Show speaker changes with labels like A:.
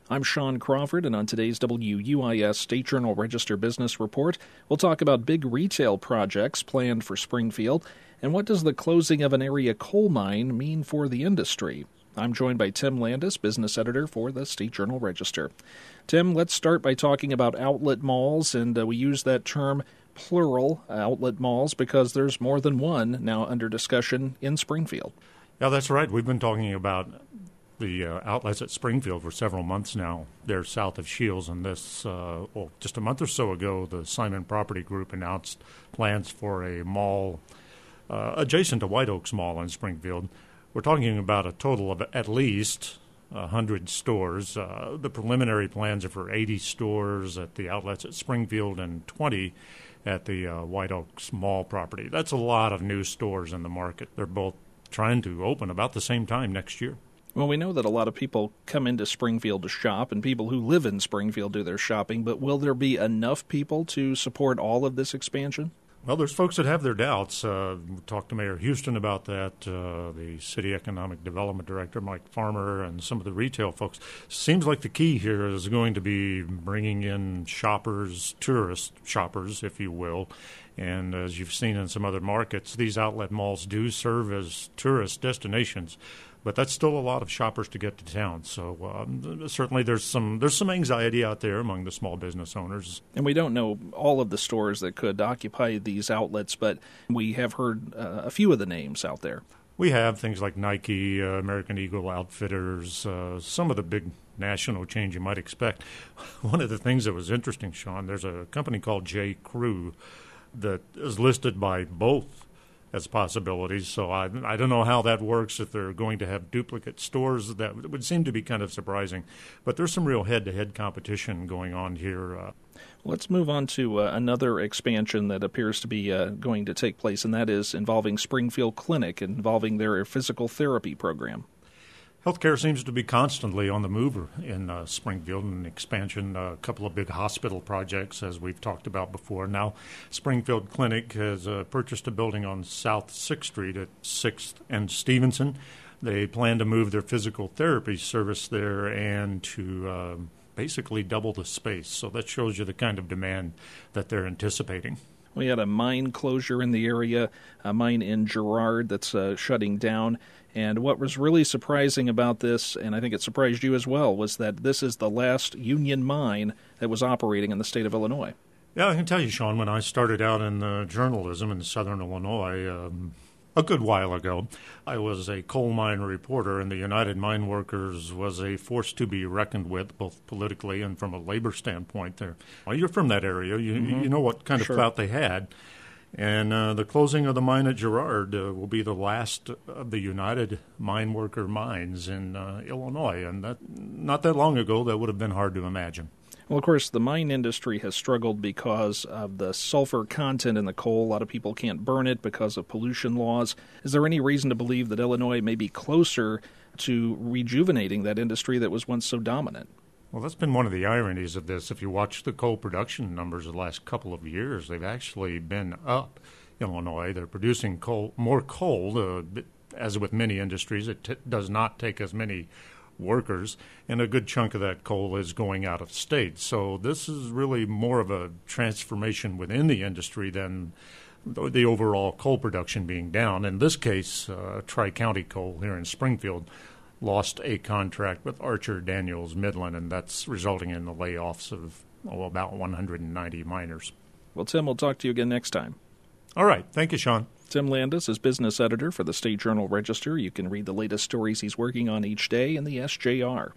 A: I'm Sean Crawford, and on today's WUIS State Journal Register Business Report, we'll talk about big retail projects planned for Springfield, and what does the closing of an area coal mine mean for the industry? I'm joined by Tim Landis, business editor for the State Journal Register. Tim, let's start by talking about outlet malls, and we use that term plural, outlet malls, because there's more than one now under discussion in Springfield.
B: Yeah, that's right. We've been talking about the outlets at Springfield for several months now. They're south of Shields, and just a month or so ago, the Simon Property Group announced plans for a mall adjacent to White Oaks Mall in Springfield. We're talking about a total of at least 100 stores. The preliminary plans are for 80 stores at the outlets at Springfield and 20 at the White Oaks Mall property. That's a lot of new stores in the market. They're both trying to open about the same time next year.
A: Well, we know that a lot of people come into Springfield to shop, and people who live in Springfield do their shopping, but will there be enough people to support all of this expansion?
B: Well, there's folks that have their doubts. We talked to Mayor Houston about that, the City Economic Development Director, Mike Farmer, and some of the retail folks. Seems like the key here is going to be bringing in shoppers, tourist shoppers, if you will. And as you've seen in some other markets, these outlet malls do serve as tourist destinations. But that's still a lot of shoppers to get to town. So certainly there's some anxiety out there among the small business owners.
A: And we don't know all of the stores that could occupy these outlets, but we have heard a few of the names out there.
B: We have things like Nike, American Eagle Outfitters, some of the big national chains you might expect. One of the things that was interesting, Sean, there's a company called J. Crew that is listed by both as possibilities. So I don't know how that works, if they're going to have duplicate stores. That would seem to be kind of surprising. But there's some real head-to-head competition going on here.
A: Let's move on to another expansion that appears to be going to take place, and that is involving Springfield Clinic, involving their physical therapy program.
B: Healthcare seems to be constantly on the move in Springfield, and expansion, a couple of big hospital projects, as we've talked about before. Now, Springfield Clinic has purchased a building on South 6th Street at 6th and Stevenson. They plan to move their physical therapy service there and to basically double the space. So that shows you the kind of demand that they're anticipating.
A: We had a mine closure in the area, a mine in Girard that's shutting down. And what was really surprising about this, and I think it surprised you as well, was that this is the last union mine that was operating in the state of Illinois.
B: Yeah, I can tell you, Sean, when I started out in journalism in southern Illinois a good while ago, I was a coal mine reporter, and the United Mine Workers was a force to be reckoned with, both politically and from a labor standpoint there. Well, you're from that area. You know what kind of clout they had. And the closing of the mine at Girard will be the last of the United Mine Worker mines in Illinois. And not that long ago, that would have been hard to imagine.
A: Well, of course, the mine industry has struggled because of the sulfur content in the coal. A lot of people can't burn it because of pollution laws. Is there any reason to believe that Illinois may be closer to rejuvenating that industry that was once so dominant?
B: Well, that's been one of the ironies of this. If you watch the coal production numbers the last couple of years, they've actually been up. Illinois, they're producing more coal. As with many industries, it does not take as many workers, and a good chunk of that coal is going out of state. So this is really more of a transformation within the industry than the overall coal production being down. In this case, Tri-County Coal here in Springfield lost a contract with Archer Daniels Midland, and that's resulting in the layoffs of about 190 miners.
A: Well, Tim, we'll talk to you again next time.
B: All right. Thank you, Sean.
A: Tim Landis is business editor for the State Journal Register. You can read the latest stories he's working on each day in the SJR.